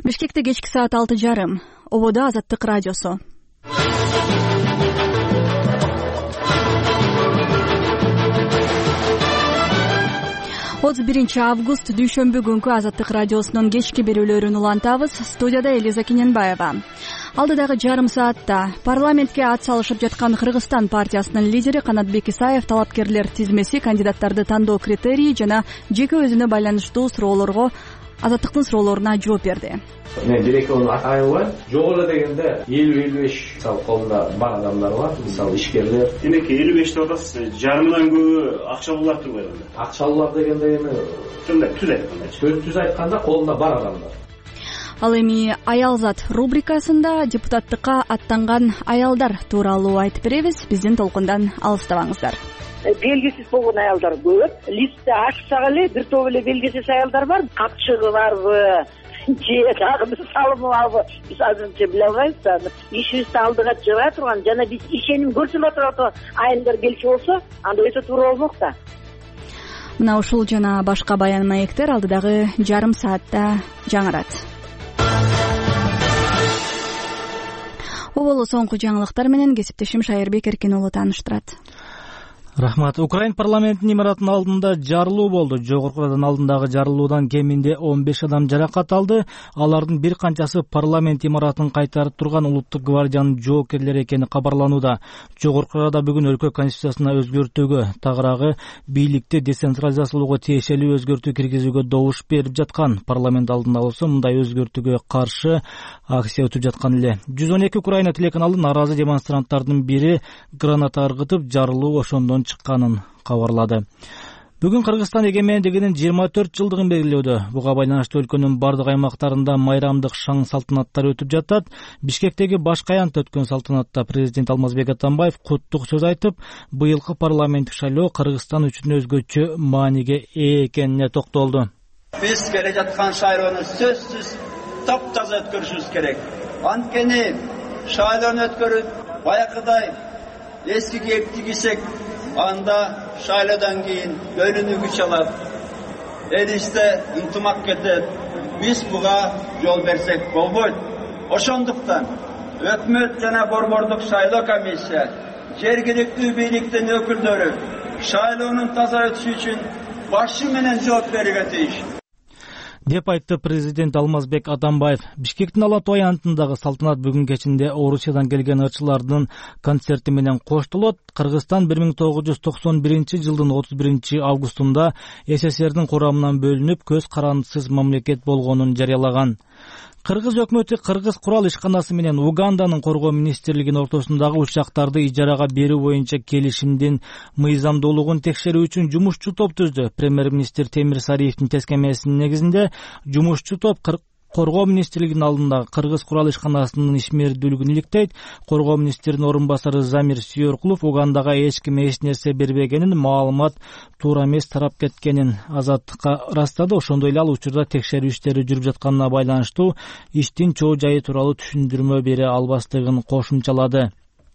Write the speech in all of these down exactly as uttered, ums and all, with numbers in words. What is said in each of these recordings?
Бишкекте кечки саат алты жарым. Ободо Азаттык радиосу. отуз биринчи август дүйшөмбү күнкү Азаттык радиосунун кечки берүүлөрүн улантабыз. Студияда Элиза Кененбаева. Алдыдагы жарым саатта парламентке ат салышып жаткан Кыргызстан партиясынын лидери Канатбек Исаев талапкерлер тизмеси, кандидаттарды тандоо критерийи жана жеке өзүнө байланыштуу суроолорго Азаттыктын суроолоруна жооп берди. Мен директордун айылы жогору дегенде элүү элүү беш мисалы колунда бар адамдар бар, мисалы ишкерлер. Демек элүү беш деп атасыз, жарымдан көбү акчалуулар турбайбы? Акчалуулар дегенде эми ушундай түз айтканда, түз айтканда колунда бар адамдар. Ал эми Аялзат рубрикасында депутаттыкка аттанган аялдар тууралуу айтып беребиз. Биздин толкундан алыстабаңыздар. Белгисиз болгон аялдар көп. Листти ачсак эле бир топ эле белгисиз аялдар бар. Капчыгы барбы, же дагы салымы барбы, биз азырынча биле албайбыз. Аны ишибизди алдыга жыга турган жана биз ишеним көрсөтө турган айылдар келчү болсо, анда өтө туура болмок да. Мына ушул жана башка баян маектер алдыдагы жарым саатта жаңырат. Оболу соңку жаңылыктар менен кесиптешим Шайырбек Эркин уулу тааныштырат. Рахмат. Украин парламентинин имаратынын алдында жарылуу болду. Жогоркудан алдындагы жарылуудан кеминде он беш адам жаракат алды. Алардын бир канчасы парламент имаратын кайтарып турган улуттук гвардиянын жоокерлери экени кабарланууда. Жогоркурада бүгүн өлкө конституциясына өзгөртүүгө, тагыраагы бийликти децентрализациялоого тиешелүү өзгөртүү киргизүүгө добуш берип жаткан. Парламент алдында болсо мындай өзгөртүүгө каршы акция өтүп жаткан эле. жүз он эки Украина телеканалы нааразы демонстранттардын бири граната ыргытып жарылуу ошондон чыкканын кабарлады. Бүгүн Кыргызстан эгемендигинин жыйырма төрт жылдыгын белгилөөдө. Буга байланыштуу өлкөнүн бардык аймактарында майрамдык шаң салтанаттар өтүп жатат. Бишкектеги башкы аянтта өткөн салтанатта президент Алмазбек Атамбаев куттук сөз айтып, быйылкы парламенттик шайлоо Кыргызстан үчүн өзгөчө мааниге ээ экенине токтолду. Биз келе жаткан шайлоону сөзсүз таптаза өткөрүшүбүз керек. Анткени шайлоону өткөрүп баякыдай эски кепти кийсек, анда шайлоодан кийин бөлүнүү күч алат, элибизде ынтымак кетет. Биз буга жол берсек болбойт. Ошондуктан өкмөт жана борбордук шайлоо комиссия, жергиликтүү бийликтин өкүлдөрү шайлоонун таза өтүшү үчүн башы менен жооп берүүгө тийиш деп айтты президент Алмазбек Атамбаев. Бишкектин Ала-Тоо аянтындагы салтанат бүгүн кечинде Орусиядан келген ырчылардын концерти менен коштолот. Кыргызстан бир миң тогуз жүз токсон биринчи жылдын отуз биринчи августунда СССРдин курамынан бөлүнүп, көз карандысыз мамлекет болгонун жарыялаган. Кыргыз өкмөтү Кыргыз курал ишканасы менен Уганданын коргоо министрлигинин ортосундагы учактарды ижарага берүү боюнча келишимдин мыйзамдуулугун текшерүү үчүн жумушчу топ түздү. Премьер-министр Темир Сариевдин тескемесинин негизинде жумушчу топ Коргоо министрлигинин алдындагы Кыргыз курал ишканасынын ишмердүүлүгүн иликтейт. Коргоо министринин орун басары Замир Сүйөркулов Угандага эч ким эч нерсе бербегенин, маалымат туура эмес тарап кеткенин Азаттыкка ырастады. Ошондой эле ал учурда текшерүү иштери жүрүп жатканына байланыштуу иштин чоо жайы тууралуу түшүндүрмө бере албастыгын кошумчалады.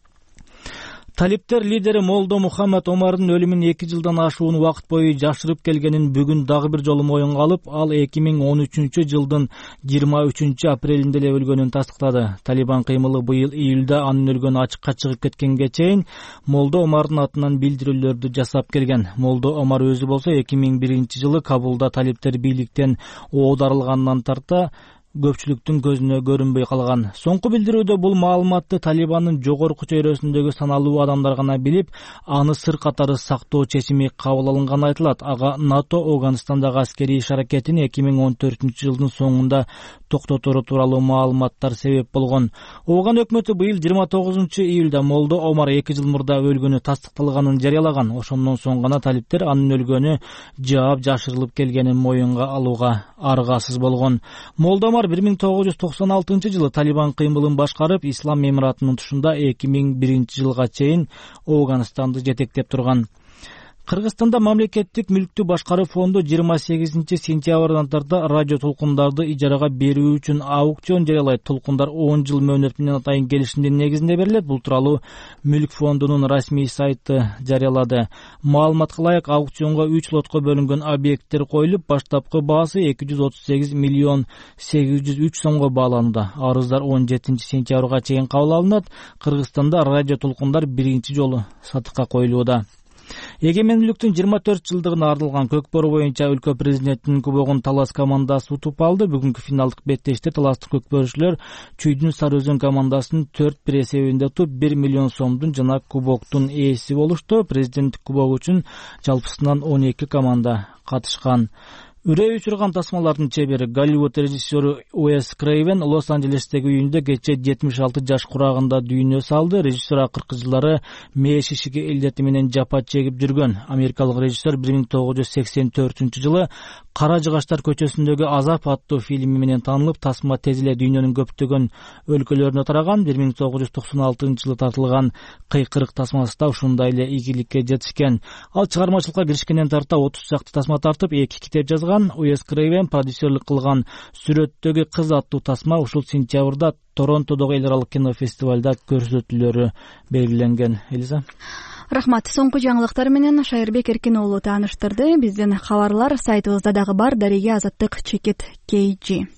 Талиптер лидери Молдо Мухаммед Омардын өлүмүн эки жылдан ашуун убакыт бою жашырып келгенин бүгүн дагы бир жолу моюнга алып, ал эки миң он үчүнчү жылдын жыйырма үчүнчү апрелинде эле өлгөнүн тастыктады. Талибан кыймылы быйыл июлда анын өлгөнү ачыкка чыгып кеткенге чейин Молдо Омардын атынан билдирүүлөрдү жасап келген. Молдо Омар өзү болсо эки миң биринчи жылы Кабулда талиптер бийликтен оодарылгандан тарта көпчүлүктүн көзүнө көрүнбөй калган. Соңку билдирүүдө бул маалыматты Талибандын жогорку чөйрөсүндөгү саналуу адамдар гана билип, аны сыр катары сактоо чечими кабыл алынганы айтылат. Ага НАТО Афганистандагы аскерий иш аракетин эки миң он төртүнчү жылдын соңунда токтотору тууралуу маалыматтар себеп болгон. Афган өкмөтү быйыл жыйырма тогузунчу июлда Молдо Омар эки жыл мурда өлгөнү тастыкталганын жарыялаган. Ошондон соң гана талиптер анын өлгөнү жаап жашырылып келгенин моюнга алууга аргасыз болгон. Молдо Омар бир миң тогуз жүз токсон алтынчы жылы Талибан кыймылын башкарып, Ислам эмиратынын тушунда эки миң биринчи жылга чейин Афганистанды жетектеп турган. Кыргызстанда мамлекеттик мүлктү башкаруу фонду жыйырма сегизинчи сентябрдан тарта радио толкундарды ижарага берүү үчүн аукцион жарыялайт. Толкундар он жыл мөөнөт менен атайын келишимдин негизинде берилет. Бул тууралуу Мүлк фондунун расмий сайты жарыялады. Маалыматка ылайык, аукционго үч лотко бөлүнгөн объекттер коюлуп, баштапкы баасы эки жүз отуз сегиз миллион сегиз жүз үч сомго бааланууда. Арыздар он жетинчи сентябрга чейин кабыл алынат. Кыргызстанда радио толкундар биринчи жолу сатыкка коюлууда. Эгемендүүлүктүн жыйырма төрт жылдыгына арналган көкбөрү боюнча өлкө президентинин кубогун Талас командасы утуп алды. Бүгүнкү финалдык беттеште таластык көкбөрүчүлөр Чүйдүн Сары Өзөн командасын төрт бир эсебинде утуп, бир миллион сомдун жана кубоктун ээси болушту. Президенттик кубок үчүн жалпысынан он эки команда катышкан. Үрөй учурган тасмалардын чебери Голливуд режиссеру Уэс Крейвен Лос-Анджелестеги үйүндө кечээ жетимиш алты жаш курагында дүйнө салды. Режиссер акыркы жылдары мээш ишиги илдети менен жапа чегип жүргөн. Америкалык режиссер бир миң тогуз жүз сексен төртүнчү жылы Кара жыгачтар көчөсүндөгү азап аттуу фильми менен таанылып, тасма тез эле дүйнөнүн көптөгөн өлкөлөрүнө тараган. бир миң тогуз жүз токсон алтынчы жылы тартылган Кыйкырык тасмасы да ушундай эле ийгиликке жетишкен. Ал чыгармачылыкка киришкенден тарта отуз чакты тасма тартып, эки китеп жазган. Уэс Крейвен продюсерлик кылган Сүрөттөгү кыз аттуу тасма ушул сентябрда Торонтодогу эл аралык кинофестивалда көрсөтүлөрү белгиленген. Элиза. Рахмат. Соңку жаңылыктар менен Шайырбек Эркин уулу тааныштырды. Биздин кабарлар сайтыбызда дагы бар. Дареге Азаттык Чекит кей жи.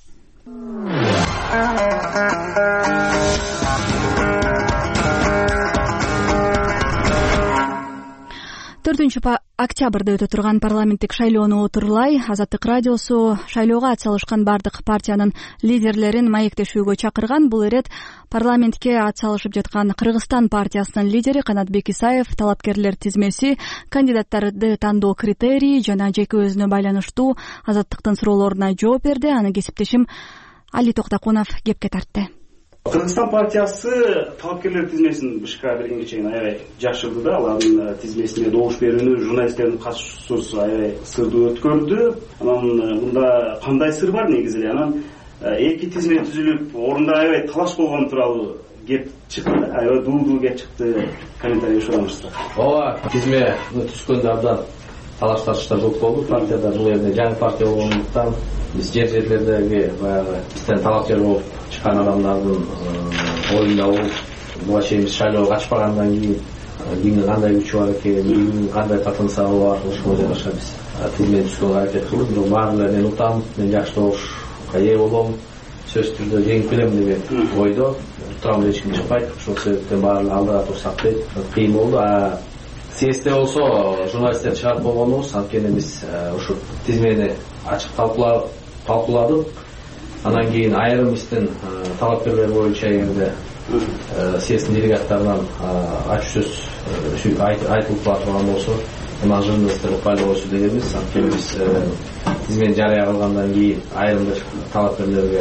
төртүнчү октябрда өтө турган парламенттик шайлоону отурлай Азаттык радиосу шайлоого ат салышкан бардык партиянын лидерлерин маектешүүгө чакырган. Бул ирет парламентке ат салышып жаткан Кыргызстан партиясынын лидери Канатбек Исаев талапкерлер тизмеси, кандидаттарды тандоо критерийи жана жеке өзүнө байланыштуу Азаттыктын суроолоруна жооп берди. Аны кесиптешим Али Токтакунов кепке тартты. Кыргызстан партиясы талапкерлер тизмесин бышка бергенге чейин аябай жакшырды да, алардын тизмесине добуш берүүнү журналисттердин катышуусуз аябай сырдуу өткөрдү. Анан мында кандай сыр бар негизи эле? Анан эки тизме түзүлүп, орунда аябай талаш болгон тууралуу кеп чыкты, аябай дуу-дуу кеп чыкты. Комментарий ушу. Ооба, тизме түшкөндө абдан талаш тартыштар көп болду. Партияда бул жерде жаңы партия болгондуктан биз жер жерлердеги баягы бизден талапкер болуп чыккан адамдардын оюнда болуп, буга чейин биз шайлоого катышпагандан кийин кимдин кандай күчү бар экен, кимдин кандай потенциалы бар, ошого жараша биз тизмени түшкөнгө аракет кылдык. Бирок баары мен утам, мен жакшы добушка ээ болом, сөзсүз түрдө жеңип келем деген ойдо турам, эч ким чыкпайт. Ошол себептен баары алдыга турсак дейт. Кыйын болду. А съездде болсо журналисттер чыгарып болгонубуз, анткени биз ушу тизмени ачык талкууладык. Анан кийин айрым биздин талапкерлер боюнча эгерде съезддин делегаттарынан ачык сөз айтылып турган болсо, эми журналисттер укпайлы болсо дегенбиз. Анткени биз тизмени жарыя кылгандан кийин айрым бир талапкерлерге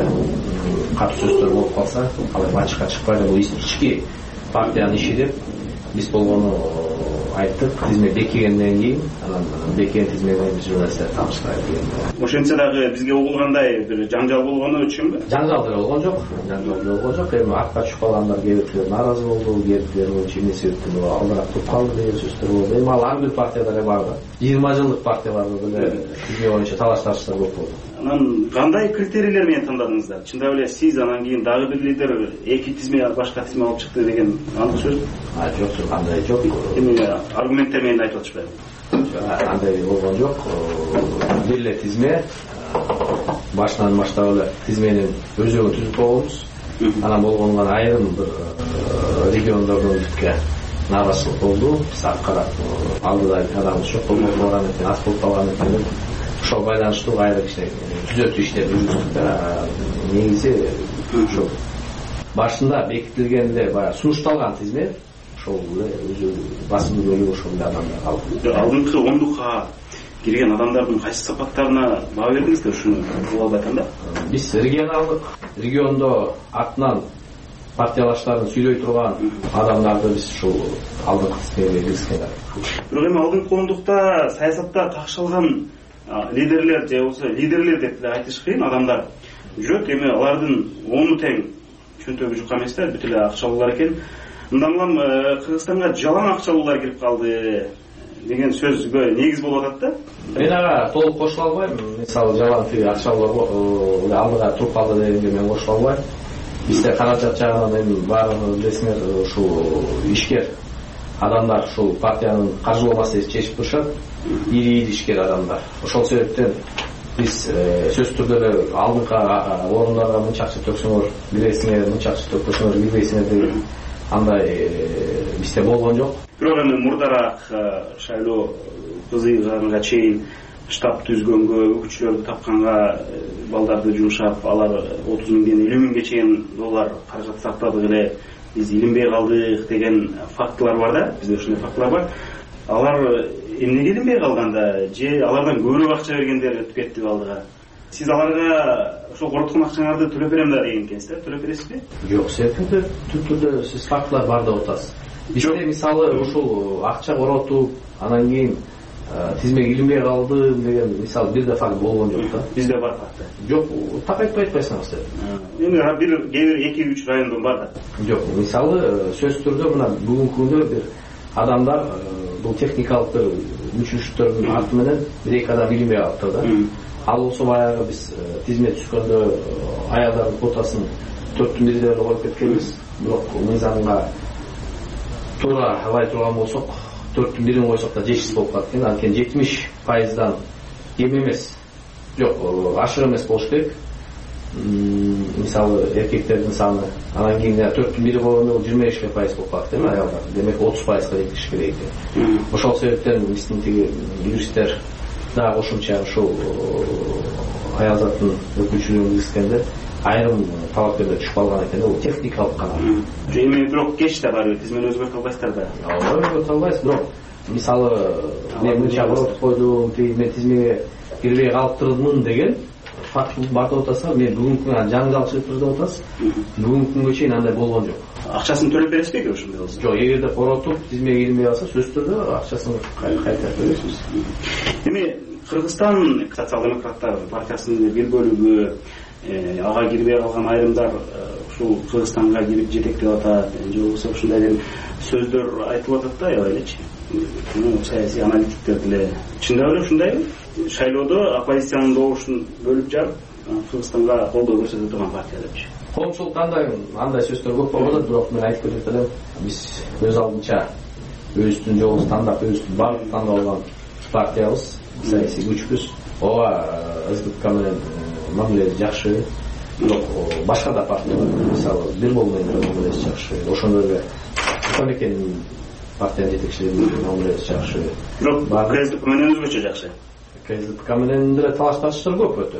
катуу сөздөр болуп калса, ал ачыкка чыкпайт. Бул ички партиянын иши деп биз болгону айттык. Тизме бекигенден кийин, анан бекиген тизмени биз журналисттер таныштырайт деген. Ошентсе дагы бизге угулгандай бир жаңжал болгону үчүнбү? Жаңжал деле болгон жок. Жаңжал деле болгон жок. Эми артка түшүп калгандар кээ бирлер нааразы болду, кээ бирлер боюнча эмне себептен алдыраак туруп калды деген сөздөр болду. Эми ал ар бир партияда эле бар да. жыйырма жылдык партияларда деле тизме боюнча талаш тартыштар көп болду. Анан кандай критерийлер менен тандадыңыздар? Чындап эле сиз анан кийин дагы бир лидер эки тизме башка тизме алып чыкты деген андык сөз? А жок, кандай жок. Эми аргументтер менен айтып атышпайбы? Андай болгон жок. Бир эле тизме башынан баштап эле тизменин өзөгүн түзүп койгонбуз. Анан болгонгон айрым бир региондордон бүткө нааразычылык болду. Биз аркара алдыда адамыбыз жок болгон экен, асфальт алган экен. Ошого байланыштуу айрым кичине түзөтүү иштерин жүргүздүк да. Негизи ошо башында бекитилген эле баягы сунушталган тизме, ошол эле өзү басымдуу бөлүгү ошол эле адамдар калды. Алдыңкы ондукка кирген адамдардын кайсы сапаттарына баа бердиңиздер? Ушуну кылып албай атам да. Биз регионалдык, региондо артынан партиялаштарын сүйлөй турган адамдарды биз ушул алдыңкы тизмеге киргизген. Бирок эми алдыңкы ондукта саясатта такшалган лидерлер же болсо лидерлер деп эле айтыш кыйын адамдар жүрөт. Эми алардын ону тең чөнтөгү жука эмес да, бүт эле акчалуулар экен. Мындан улам Кыргызстанга жалаң акчалуулар кирип калды деген сөзгө негиз болуп атат да. Мен ага толук кошула албайм. Мисалы жалаң тиги акчалар алдыга туруп калды дегенге мен кошула албайм. Бизде каражат жагынан эми баарын билесиңер, ушул ишкер адамдар ушул партиянын каржылоо маселесин чечип турушат. Ири ири ишкер адамдар. Ошол себептен биз сөзсүз түрдө эле алдыңкы орундарга мынча акча төксөңөр киресиңер, мынча акча төкпөсөңөр кирбейсиңер деген андай бизде болгон жок. Бирок эми мурдараак шайлоо кызыйганга чейин штаб түзгөнгө, өкүлчүлөрдү тапканга балдарды жумшап, алар отуз миңден элүү миңге чейин доллар каражат сактадык эле, биз илинбей калдык деген фактылар бар да. Бизде ушундай фактылар бар. Алар эмнеге илинбей калганда же алардан көбүрөөк акча бергендер өтүп кетти алдыга. Сиз аларга ошол короткон акчаңарды төлөп берем да деген экенсиз да, төлөп бересизби? Жок, себеби түрдө сиз фактылар бар деп атасыз. Бизде мисалы ушул акча коротуп, анан кийин тизмеге илинбей калды деген мисалы бир да факт болгон жок да. Бизде бар факт. Жок, так айтпай атпайсыңыз сиз. Эми бир кээ бир эки үч райондон бар да. Жок, мисалы сөзсүз түрдө мына бүгүнкү күндө бир адамдар бул техникалык бир мүчүлүштөрдүн арты менен бир эки адам илинбей калыптыр да. Ал болсо баягы биз тизме түшкөндө аялдардын квотасын төрттүн бири деп коюп кеткенбиз. Бирок мыйзамга туура алай турган болсок, төрттүн бирин койсок да жетишсиз болуп калат экен. Анткени жетимиш пайыздан кем эмес. Жок, ашык эмес болуш керек. Мисалы эркектердин саны, анан кийин төрттүн бири болгондо жыйырма беш пайыз болуп калат эми аялдар. Демек отуз пайызга жетиш керек экен. Ошол себептен биздин тиги юристтер да кошумча ушул аял заттын өкүлчүлүгүн киргизгенде айрым талапкерлер түшүп калган экен. Бул техникалык гана. Эми бирок кеч да бар, тизмени өзгөртө албайсыздар да. Ооба, өзгөртө албайсыз, бирок мисалы мен мынча коротуп койдум, мен тизмеге кирбей калыптырмын деген факт бар деп атасыз. Мен бүгүнкү күнү жаңылышып деп атасыз. Бүгүнкү күнгө чейин андай болгон жок. Акчасын төлөп бересизби эгер ошондой болсо? Жок, эгерде коротуп тизмеге кирбей калса сөзсүз түрдө акчасын кайтарып бересиз. Эми Кыргызстан социал-демократтар партиясынын бир бөлүгү ага кирбей калган айрымдар ушул Кыргызстанга кирип жетектеп атат, же болбосо ушундай бир сөздөр айтылып атат да, аябай элечи. Саясий аналитиктер деле чындап эле ушундайбы? Шайлоодо оппозициянын добушун бөлүп жарып, Кыргызстанга колдоо көрсөтө турган партия депчи. Коомчулук кандай андай сөздөр көп болуп атат, бирок мен айтып кетет элем, биз өз алдынча өзүбүздүн жолубузду тандап, өзүбүздүн багып тандап алган партиябыз, саясий күчпүз. Ооба, СДПК менен мамилеси жакшы, бирок башка да партиялар, мисалы бир бол менен мамилеси жакшы, ошондорго Атамекенин партиянын жетекчилеринин мамилеси жакшы. Бирок КСДП менен өзгөчө жакшы. КСДП менен деле талаш тартыштар көп өтө.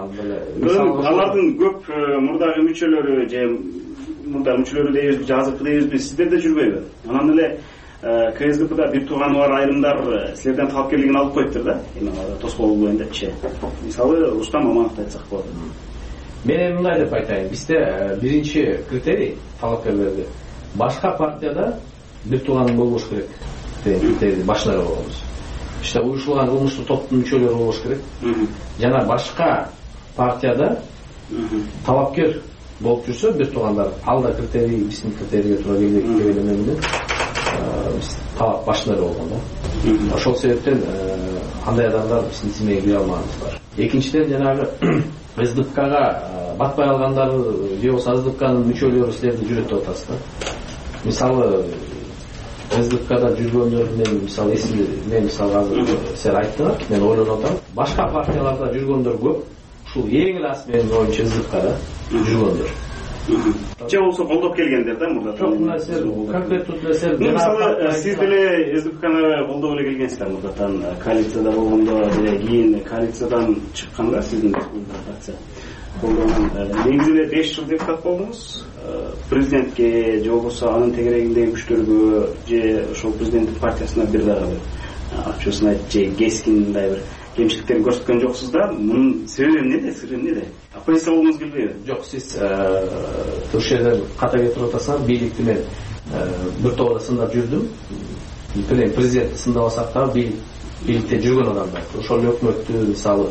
Алардын көп мурдагы мүчөлөрү же мурда мүчөлөрү дейбизби, азыркы дейбизби, сиздерде жүрбөйбү? Анан эле КСДПда бир тууганы бар айрымдар силерден талапкерлигин алып коюптур да, эми тоскоол болоюн депчи. Мисалы Рустам Амановду айтсак болот. Мен эми мындай деп айтайын, бизде биринчи критерий талапкерлерге башка партияда бир тууганың болбош керек деген критерийди башында койгонбуз. İşte uyuşulgan kılmışlı toplum müçölleri olmuş gerek. Jana başka partiyada talapkер болып жүрсө бир туугандар алда критерий биздин критерийге туура келгенде биз талап башында болгон да. Ошол себептен андай адамдар биздин тизмеге кире алмагыбыз бар. Экинчиден жанагы СДПКга батпай калгандар же болбосо СДПКнын мүчөлөрү силерди жүрөт деп атасыз да. Мисалы СДПКда жүргөндөр мен мисалы эсимде мен мисалы азыр силер айттыңар, мен ойлонуп атам. Башка партияларда жүргөндөр көп. Ушул эң эле менин оюмча СДПКда жүргөндөр. Же болсо колдоп келгендер да мурда. Жок, нерсе конкреттүү нерсе. Мисалы сиз деле СДПКны колдоп эле келгенсиздер мурдатан коалицияда болгондо, деле кийин коалициядан чыкканда сиздин партия колдогон. Негизи эле беш жыл депутат болдуңуз. Президентке же болбосо анын тегерегиндеги күчтөргө же ошол президенттик партиясына бир дагы бир ачуусын айтып же кескин мындай бир кемчиликтерин көрсөткөн жоксуз да. Мунун себеби эмнеде, сыры эмнеде? Оппозиция болгуңуз келбейби? Жок, сиз ушул жерден ката кетирип атасыңар. Бийликти мен бир топ сындап жүрдүм. Президентти сындабасак да бийликте жүргөн адамдар. Ошол өкмөттү мисалы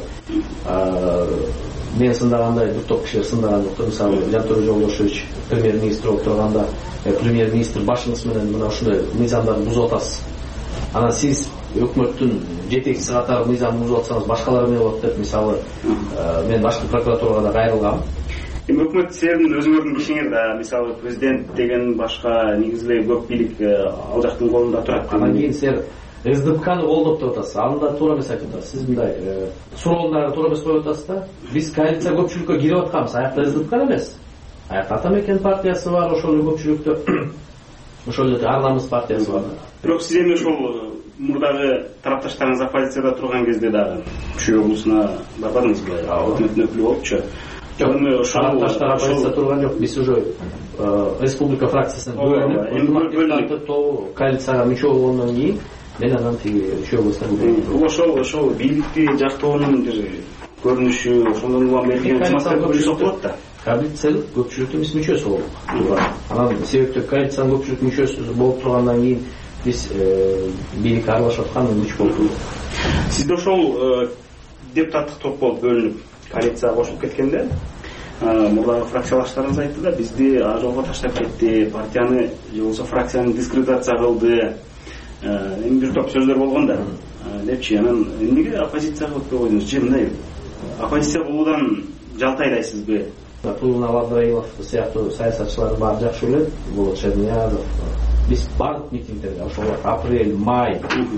мен сындагандай бир топ кишилер сындаган жок. Мисалы Жантөрө Жолдошевич премьер-министр болуп турганда, премьер-министр башыңыз менен мына ушундай мыйзамдарды бузуп атасыз анан сиз өкмөттүн жетекчиси катары мыйзам бузуп атсаңыз башкалар эмне болот деп мисалы мен башкы прокуратурага да кайрылгам. Эми өкмөт силердин өзүңөрдүн кишиңер да мисалы президент деген башка негизи эле көп бийлик ал жактын колунда турат. Анан кийин силер СДПКны колдоп деп атасыз. Аны да туура эмес айтып атасыз. Сиз мындай суроондарды туура эмес коюп атасыз да. Биз коалиция көпчүлүккө кирип атканбыз. Аякта СДПК эмес. Аякта Атамекен партиясы бар, ошол эле көпчүлүктө. Ошол эле Ар намыс партиясы бар. Бирок сиз эми ошол мурдагы тарапташтарыңыз оппозицияда турган кезде дагы Күчөө облусуна барбадыңызбы? Өкмөттүн өкүлү болупчу. Тарапташтар оппозицияда турган жок. Биз уже республика фракциясынан бөлүнүп коалицияга мүчө болгондон кийин мен анан тиги Күчөө облусуна ошол ошол бийликти жактоонун бир көрүнүшү ошондон улам берилген көрүнүшү болот да. Коалициялык көпчүлүктүн биз мүчөсү болдук. Анан себептүү коалициянын көпчүлүк мүчөсү болуп тургандан кийин биз бийлик аралашып аткан мүч болуп. Сизде ошол депутаттык топ болуп бөлүнүп коалицияга кошулуп кеткенде мурдагы фракциялаштарыңыз айтты да, бизди а жолго таштап кетти, партияны же болбосо фракцияны дискредитация кылды. Эми бир топ сөздөр болгон да. Депчи, анан эмнеге оппозицияга өтпөй койдуңуз? Же мындай оппозиция болуудан жалтайлайсызбы? Тулун Абдраимов сыяктуу саясатчылар баары жакшы билет. Бул Черниязов. Биз бардык митингдерге, ошол апрель, май,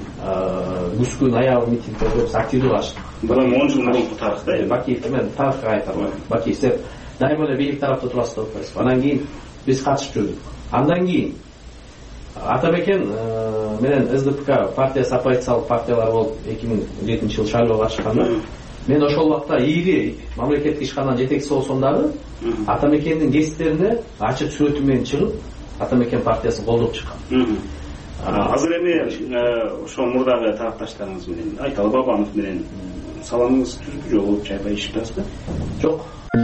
күзгүн аягы митингдерге биз активдүү катыштык. Бул он жыл мурунку тарыхта. Бакиев мен тарыхка айтам. Бакиев сиз дайыма эле бийлик тарапта турасыз деп атпайсызбы? Андан кийин биз катышып жүрдүк. Андан кийин Атамекен менен СДПК партиясы оппозициялык партиялар болуп эки миң жетинчи жылы шайлоого катышканда мен ошол убакта ири мамлекеттик ишкананын жетекчиси болсом дагы Атамекендин гезиттерине ачык сүрөтү менен чыгып Атамекен партиясын колдоп чыккан. Азыр эми ошол мурдагы тарапташтарыңыз менен Айталы Бабанов менен саламыңыз түзүп жолугуп чайпай ишип атасызбы? Жок.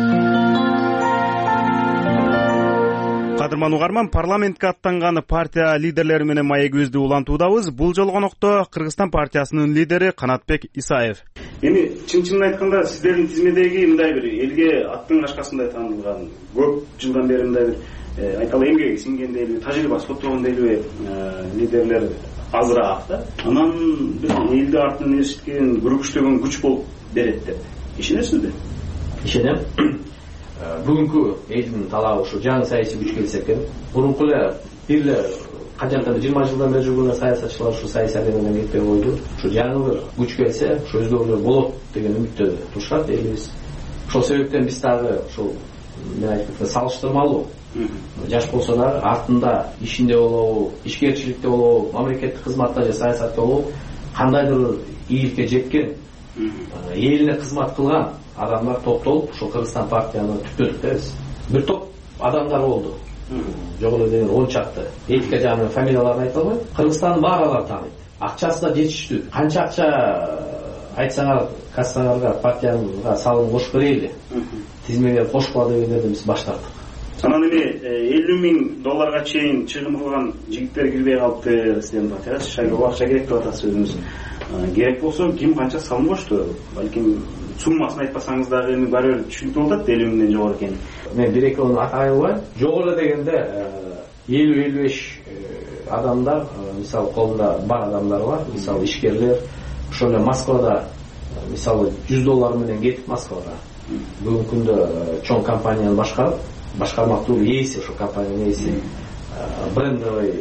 Кадырман угарман, парламентке аттанган партия лидерлери менен маегибизди улантуудабыз. Бул жолу конокто Кыргызстан партиясынын лидери Канатбек Исаев. Эми чын-чынын айтканда сиздердин тизмедеги мындай бир элге аттын кашкасындай таанылган, көп жылдан бери мындай бир айталы эмгеги сиңген дейлиби, тажрыйбасы топтогон дейлиби лидерлер азыраак да. Анан бир элди артынан эшиткен, күрүкүштөгөн күч болуп берет деп ишенесизби? Ишенем. Бүгүнкү элдин талабы ушу жаңы саясий күч келсе экен. Мурунку эле бир эле качанкы жыйырма жылдан бери жүргөн саясатчылар ушу саясий аренаден кетпей койду. Ушу жаңы бир күч келсе, ушу өзгөрүүлөр болот деген үмүттө турушат элибиз. Ошол себептен биз дагы ушул мен айтып салыштырмалуу жаш болсо дагы артында ишинде болобу, ишкерчиликте болобу, мамлекеттик кызматта же саясатта болобу кандайдыр ийгиликке жеткен, элине кызмат кылган адамдар топтолуп ушул Кыргызстан партияны түптөдүк да биз. Бир топ адамдар болду. Жок эле деген он чакты. Этика жагынан фамилияларын айта алмайм. Кыргызстандын баары тааныйт. Акчасы да жетиштүү. Канча акча айтсаңар, кассаңарга партияга салым кошуп берели. Тизмеге кошпа дегендерден биз баш тарттык. Анан эми элүү миң долларга чейин чыгым кылган жигиттер кирбей калыпты сиздердин партияга. Шайлоого акча керек деп атасыз өзүңүз. Керек болсо ким канча салым кошту? Балким суммасын айтпасаңыз дагы эми баары бир түшүнүктүү болот элүү миңден жогору экен. Мен бир экөөнү атай албайм. Жок эле дегенде элүү элүү беш адамдар, мисалы колунда бар адамдар бар, мисалы ишкерлер. Ошол эле Москвада мисалы жүз доллар менен кетип Москвага. Бүгүнкү күндө чоң компанияны башкарып, башкармактуу ээси, ошол компаниянын ээси, брендовый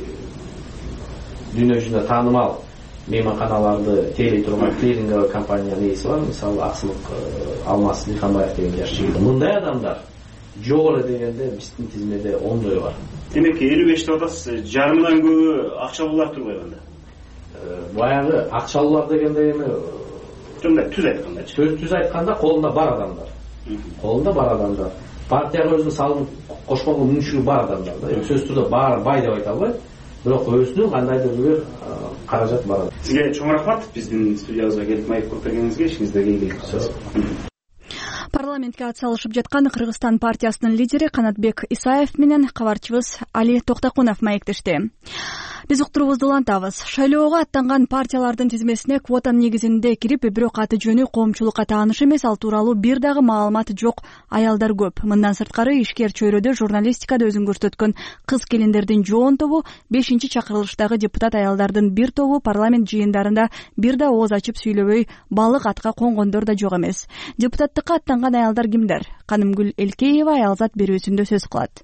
дүйнө жүзүндө таанымал мейманканаларды тейлей турган клиринговый компаниянын ээси бар, мисалы Аксылык Алмаз Дыйханбаев деген жаш жигит. Мындай адамдар жок эле дегенде биздин тизмеде ондой бар. Демек элүү беш деп атасыз, жарымдан көбү акчалуулар турбайбы анда? Баягы акчалуулар дегенде эми мындай түз айткандачы. Түз түз айтканда колунда бар адамдар. Колунда бар адамдар. Партияга өзүнүн салым кошконго мүмкүнчүлүгү бар адамдар да. Сөзсүз түрдө баары бай деп айта албайм. Бирок өзүнүн кандайдыр бир каражат бар. Сизге чоң рахмат биздин студиябызга келип маек коюп бергениңизге, ишиңизде ийгилик. Парламентке атсалышып жаткан Кыргызстан партиясынын лидери Канатбек Исаев менен кабарчыбыз Али Токтокунов маектешти. Биз уктуруубузду улантабыз. Шайлоого аттанган партиялардын тизмесине квота негизинде кирип, бирок аты жөнү коомчулукка тааныш эмес, ал тууралуу бир дагы маалымат жок аялдар көп. Мындан сырткары ишкер чөйрөдө журналистикада өзүн көрсөткөн кыз келиндердин жоон тобу, бешинчи чакырылыштагы депутат аялдардын бир тобу парламент жыйындарында бир да ооз ачып сүйлөбөй балык атка конгондор да жок эмес. Депутаттыкка аттанган аялдар кимдер? Канымгүл Элкеева аялзат берүүсүндө сөз кылат.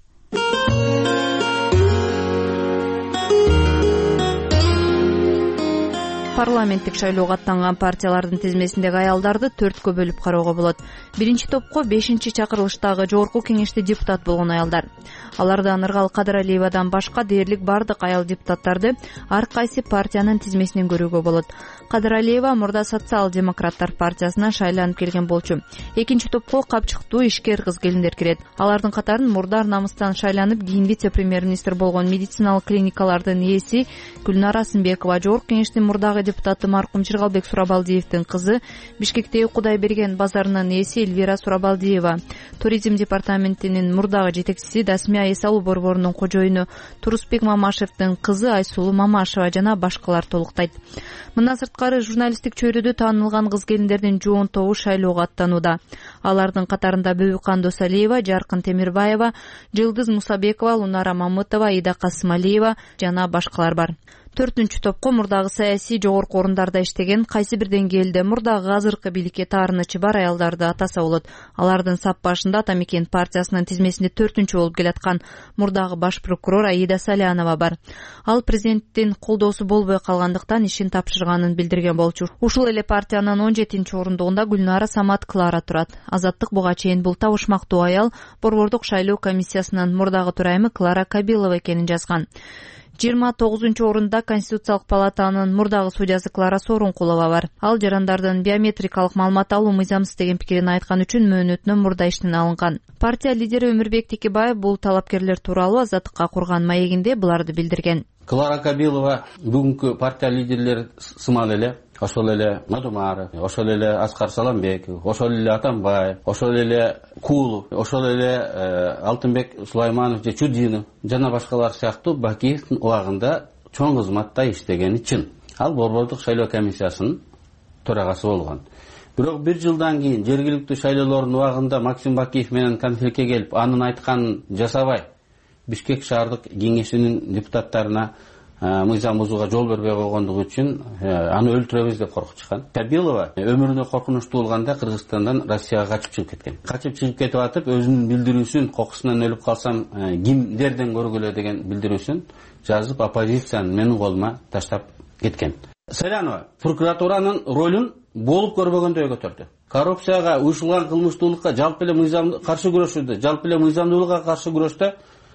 Парламенттик шайлоого аттанган партиялардын тизмесиндеги аялдарды төрткө бөлүп кароого болот. Биринчи топко бешинчи чакырылыштагы жогорку кеңеште депутат болгон аялдар. Алардан Ыргал Кадыралиевадан башка дээрлик бардык аял депутаттарды ар кайсы партиянын тизмесинен көрүүгө болот. Кадыралиева мурда социал-демократтар партиясынан шайланып келген болчу. Экинчи топко капчыктуу ишкер кыз келиндер кирет. Алардын катарын мурда намыстан шайланып кийин вице-премьер-министр болгон медициналык клиникалардын ээси Гүлнара Сынбекова, жогорку кеңештин мурдагы депутаты маркум Жыргалбек Сурабалдиевдин кызы, Бишкектеги Кудайберген базарынын ээси Эльвира Сурабалдиева, туризм департаментинин мурдагы жетекчиси Дасмия эс алуу борборунун кожоюну Турусбек Мамашевдин кызы Айсулуу Мамашева жана башкалар толуктайт. Мындан сырткары журналисттик чөйрөдө таанылган кыз келиндердин жоон тобу шайлоого аттанууда. Алардын катарында Бөбүкан Досалиева, Жаркын Темирбаева, Жылдыз Мусабекова, Лунара Мамытова, Ида Касымалиева жана башкалар бар. Төртүнчү топко мурдагы саясий жогорку орундарда иштеген, кайсы бир деңгээлде мурдагы азыркы бийликке таарынычы бар аялдарды атаса болот. Алардын сап башында Ата Мекен партиясынын тизмесинде төртүнчү болуп келаткан мурдагы баш прокурор Аида Салянова бар. Ал президенттин колдоосу болбой калгандыктан ишин тапшырганын билдирген болчу. Ушул эле партиянын он жетинчи орундугунда Гүлнара Самат Клара турат. Азаттык буга чейин бул табышмактуу аял борбордук шайлоо комиссиясынын мурдагы төрайымы Клара Кабилова экенин жазган. жыйырма тогузунчу орунда Конституциялык палатанын мурдагы судьясы Клара Сорункулова бар. Ал жарандардын биометрикалык маалымат алуу мыйзамсыз деген пикирин айткан үчүн мөөнөтүнөн мурда иштен алынган. Партия лидери Өмүрбек Текебаев бул талапкерлер тууралуу Азаттыкка курган маегинде буларды билдирген. Клара Кабилова бүгүнкү партия лидерлери сымал эле, ошол эле Мадумаров, ошол эле Аскар Саламбеков, ошол эле Атамбаев, ошол эле Кулов, ошол эле Алтынбек Сулайманов же Чудинов жана башкалар сыяктуу Бакиевдин убагында чоң кызматта иштегени чын. Ал борбордук шайлоо комиссиясынын төрагасы болгон. Бирок бир жылдан кийин жергиликтүү шайлоолордун убагында Максим Бакиев менен конфликтке келип, анын айтканын жасабай Бишкек шаардык кеңешинин депутаттарына мыйзам бузууга жол бербей койгондугу үчүн аны өлтүрөбүз деп коркутушкан. Кабилова өмүрүнө коркунучтуу болганда Кыргызстандан Россияга качып чыгып кеткен. Качып чыгып кетип атып, өзүнүн билдирүүсүн кокусунан өлүп калсам кимдерден көргүлө деген билдирүүсүн жазып, оппозициянын менин колума таштап кеткен. Салянова прокуратуранын ролун болуп көрбөгөндөй көтөрдү. Коррупцияга, уюшулган кылмыштуулукка, жалпы эле мыйзамды каршы күрөшүүдө, жалпы эле мыйзамдуулукка каршы күрөштө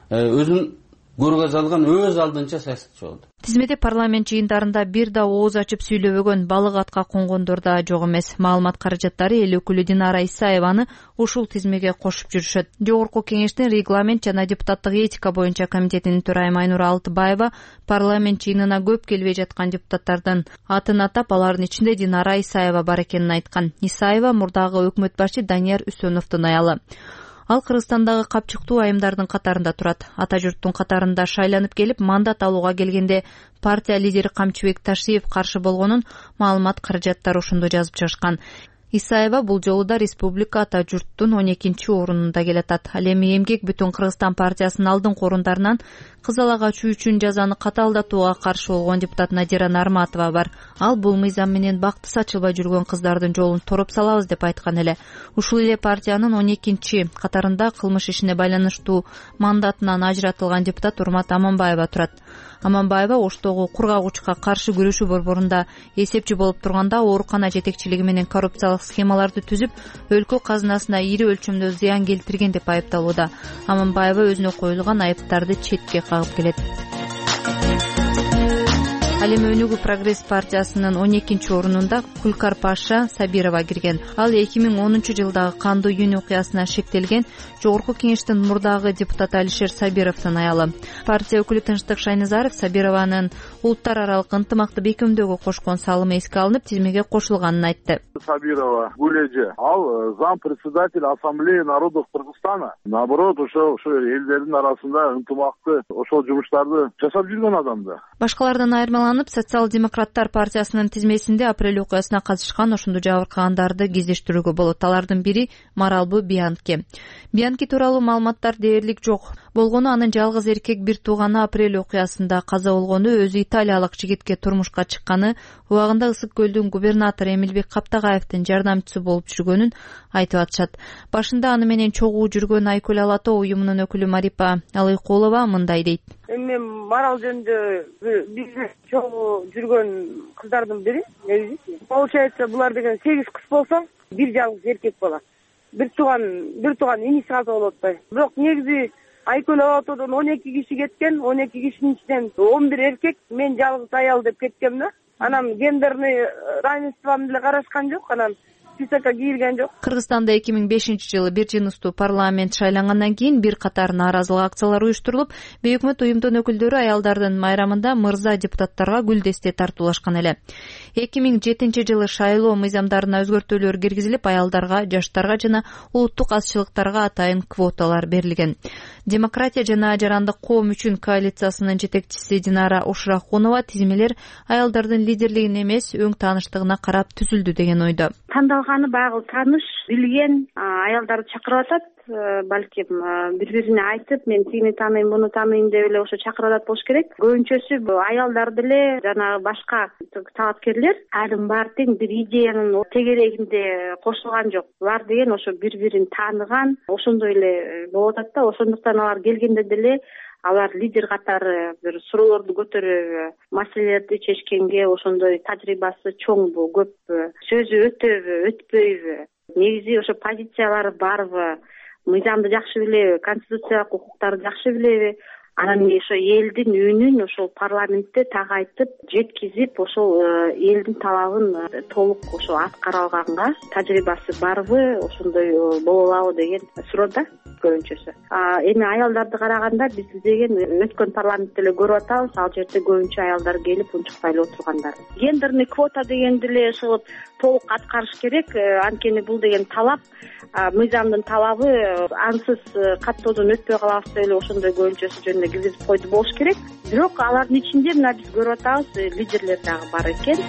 өзүн көргөз алган өз алдынча саясатчы болду. Тизмеде парламент жыйындарында бир да ооз ачып сүйлөбөгөн, балык атка конгондор да жок эмес. Маалымат каражаттары эл өкүлү Динара Исаеваны ушул тизмеге кошуп жүрүшөт. Жогорку кеңештин регламент жана депутаттык этика боюнча комитетинин төрайымы Айнура Алтыбаева парламент жыйынына көп келбей жаткан депутаттардын атын атап, алардын ичинде Динара Исаева бар экенин айткан. Исаева мурдагы өкмөт башы Данияр Үсөновдун аялы. Ал Кыргызстандагы капчыктуу айымдардын катарында турат. Ата журттун катарында шайланып келип, мандат алууга келгенде партия лидери Камчыбек Ташиев каршы болгонун маалымат каражаттары ошондо жазып чыгышкан. Исаева бул жолу да республика ата журттун он экинчи орунунда келатат. Ал эми эмгек бүтүн Кыргызстан партиясынын алдыңкы орундарынан кызыл агач үчүн жазаны катаалдатууга каршы болгон депутат Надира Нарматова бар. Ал бул мыйзам менен бакты сачылбай жүргөн кыздардын жолун тороп салабыз деп айткан эле. Ушул эле партиянын он экинчи катарында кылмыш ишине байланыштуу мандатынан ажыратылган депутат Урмат Аманбаева турат. Аманбаева Оштогу кургагучка каршы күрөшүү борборунда эсепчи болуп турганда оорукана жетекчилиги менен коррупциялык схемаларды түзүп, өлкө казынасына ири өлчөмдө зыян келтирген деп айыпталууда. Аманбаева өзүнө коюлган айыптарды четке кагып келет. Ал эми Өнүгүү прогресс партиясынын он экинчи орунунда Кулкар Паша Сабирова кирген. Ал эки миң онунчу жылдагы кандуу июнь окуясына шектелген Жогорку кеңештин мурдагы депутаты Алишер Сабировдун аялы. Партия өкүлү Тынчтык Шайназаров Сабированын улуттар аралык ынтымакты бекемдөөгө кошкон салымы эске алынып, тизмеге кошулганын айтты. Сабирова Гулеже, ал зам председатель Ассамблеи народов Кыргызстана. Наоборот, ошо ошо элдердин арасында ынтымакты ошол жумуштарды жасап жүргөн адам да. Башкалардан айырмаланып, Социал-демократтар партиясынын тизмесинде апрель окуясына катышкан ошондо жабыркагандарды кездештирүүгө болот. Алардын бири Маралбу Бианки. Бианки тууралуу маалыматтар дээрлик жок. Болгону анын жалгыз эркек бир тууганы апрель окуясында каза болгону, өзү италиялык жигитке турмушка чыкканы, убагында Ысык көлдүн губернатору Эмилбек Каптагаевдин жардамчысы болуп жүргөнүн айтып атышат. Башында аны менен чогуу жүргөн Айкөл Алато уюмунун өкүлү Марипа Алыкулова мындай дейт. Эми Марал жөнүндө биз чогуу жүргөн кыздардын бири, негизи. Получается, булар деген сегиз кыз болсо, бир жалгыз эркек бала. Бир тууган, бир тууган иниси каза болуп атпайбы. Бирок негизи Айкөл Алатодон он эки киши кеткен, он эки кишинин ичинен он бир эркек, мен жалгыз аял деп кеткем да. Анан гендерный равенствону деле карашкан жок, анан списокко кирген жок. Кыргызстанда эки миң бешинчи жылы бир жыныстуу парламент шайлангандан кийин бир катар нааразылык акциялары уюштурулуп, бейөкмөт уюмдун өкүлдөрү аялдардын майрамында мырза депутаттарга гүл десте тартуулашкан эле. эки миң жетинчи жылы шайлоо мыйзамдарына өзгөртүүлөр киргизилип, аялдарга, жаштарга жана улуттук азчылыктарга атайын квоталар берилген. Демократия жана жарандык коом үчүн коалициясынын жетекчиси Динара Ушрахунова тизмелер аялдардын лидерлигине эмес, өң тааныштыгына карап түзүлдү деген ойдо. Тандалганы багыл тааныш, билген аялдарды чакырып атат. Балким бири-бирине айтып, мен тигини тааныйм, буну тааныйм деп эле ошо чакырып атат болуш керек. Көбүнчөсү аялдар деле жана башка талапкерлер айрым баары тең бир идеянын тегерегинде кошулган жок. Булар деген ошо бири-бирин тааныган, ошондой эле болуп атат да. Ошондуктан алар келгенде деле алар лидер катары бир суроолорду көтөрүп, маселелерди чечкенге ошондой тажрыйбасы чоңбу, көппү, сөзү өтөбү, өтпөйбү, негизи ошо позициялары барбы, мыйзамды жакшы билеби, конституциялык укуктарды жакшы билеби, анан ошо элдин үнүн ошол парламентте так айтып, жеткизип, ошол элдин талабын толук ошо аткара алганга тажрыйбасы барбы, ошондой боло алабы деген суроо да көбүнчөсү. А эми аялдарды караганда биз деген өткөн парламентте эле көрүп атабыз, ал жерде көбүнчө аялдар келип унчукпай эле отургандар. Гендерный квота дегенди эле ошол толук аткарыш керек, анткени бул деген талап, мыйзамдын талабы, ансыз каттоодон өтпөй калабыз деп эле ошондой көбүнчөсү жөнүндө киргизип койду болуш керек. Бирок алардын ичинде мына биз көрүп атабыз, лидерлер дагы бар экен.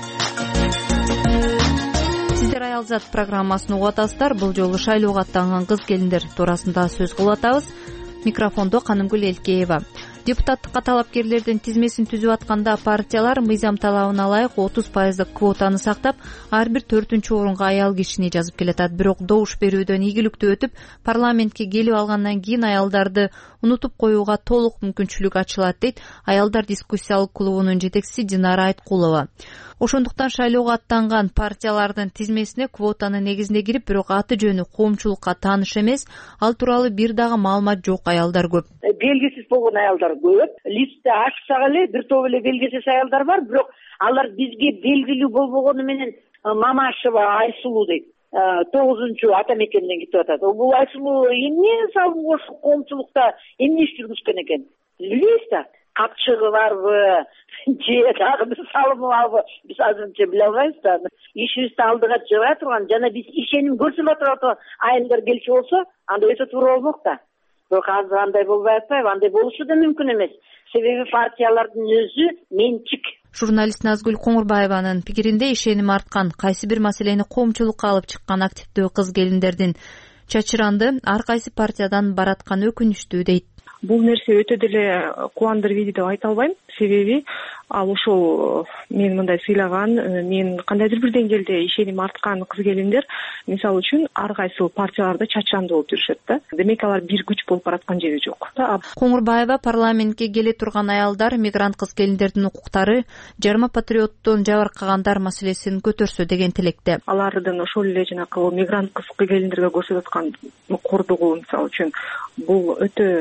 Сиздер Аялзат программасын угуп атасыздар. Бул жолу шайлоого аттанган кыз келиндер туурасында сөз кылып атабыз. Микрофондо Канымгүл Элкеева. Депутаттыкка талапкерлердин тизмесин түзүп атканда партиялар мыйзам талабына ылайык отуз пайыздык квотаны сактап, ар бир төртүнчү орунга аял кишини жазып келатат. Бирок добуш берүүдөн ийгиликтүү өтүп, парламентке келип алгандан кийин аялдарды унутуп коюуга толук мүмкүнчүлүк ачылат, дейт Аялдар дискуссиялык клубунун жетекчиси Динара Айткулова. Ошондуктан шайлоого аттанган партиялардын тизмесине квотаны негизинде кирип, бирок аты жөнү коомчулукка тааныш эмес, ал тууралуу бир дагы маалымат жок аялдар көп. Белгисиз болгон аялдар көп. Листти ачсак эле бир топ эле белгисиз аялдар бар, бирок алар бизге белгилүү болбогону менен Мамашева Айсулуу дейт. тогузунчу ата мекенден кетип атат. Бул Айсулуу эмне салым кошуп коомчулукта эмне иш жүргүзгөн экен? Билебиз да. Капчыгы барбы, же дагы бир салымы барбы, биз азырынча биле албайбыз да. Ишибизди алдыга чыгара турган, жана биз ишеним көрсөтө турган айымдар келчү болсо, анда өтө туура болмок да. Бирок азыр андай болбой атпайбы, андай болушу да мүмкүн эмес. Себеби партиялардын өзү менчик. Журналист Назгүл Коңурбаеванын пикиринде ишеним арткан, кайсы бир маселени коомчулукка алып чыккан активдүү кыз келиндердин чачыранды ар кайсы партиядан бараткан өкүнүчтүү, дейт. Бул нерсе өтө деле кубандырып ийди деп айта албайм. Себеби ал ошол мен мындай сыйлаган, мен кандайдыр бир деңгээлде ишеним арткан кыз келиндер мисалы үчүн ар кайсы партияларда чачырандуу болуп жүрүшөт да. Демек алар бир күч болуп бараткан жери жок. Коңурбаева парламентке келе турган аялдар, мигрант кыз келиндердин укуктары, жарма патриоттон жабыркагандар маселесин көтөрсө деген тилекте. Алардын ошол эле жанакы мигрант кыз келиндерге көрсөтүп аткан кордугу мисалы үчүн бул өтө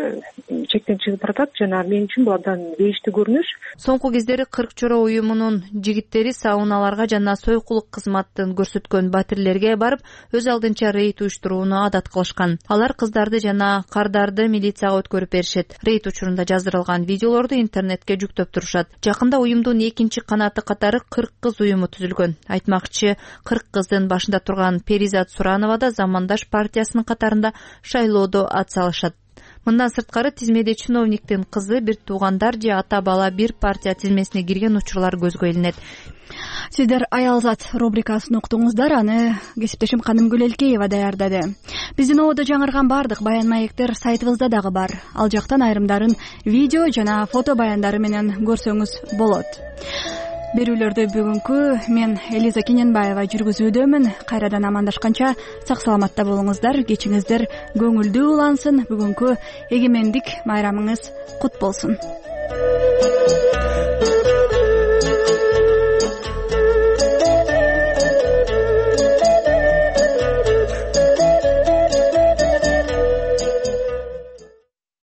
чектен чыгып баратат жана мен үчүн бул абдан бейиштүү көрүнүш. Соңку кездери кырк чора уюмунун жигиттери сауналарга жана сойкулук кызматын көрсөткөн батирлерге барып өз алдынча рейд уюштурууну адат кылышкан. Алар кыздарды жана кардарды милицияга өткөрүп беришет. Рейд учурунда жаздырылган видеолорду интернетке жүктөп турушат. Жакында уюмдун экинчи канаты катары кырк кыз уюму түзүлгөн. Айтмакчы, кырк кыздын башында турган Перизат Суранова да Замандаш партиясынын катарында шайлоодо ат салышат. Мындан сырткары тизмеде чиновниктин кызы, бир туугандар же ата бала бир партия тизмесине кирген учурлар көзгө илинет. Сиздер Аялзат рубрикасын уктуңуздар, аны кесиптешим Канымгүл Элкеева даярдады. Биздин ободо жаңырган бардык баян маектер сайтыбызда дагы бар. Ал жактан айрымдарын видео жана фото баяндары менен көрсөңүз болот. Берүүлөрдү бүгүнкү мен Элиза Кененбаева жүргүзүүдөмүн. Кайрадан амандашканча сак саламатта болуңуздар, кечиңиздер көңүлдүү улансын. Бүгүнкү эгемендик майрамыңыз кут болсун.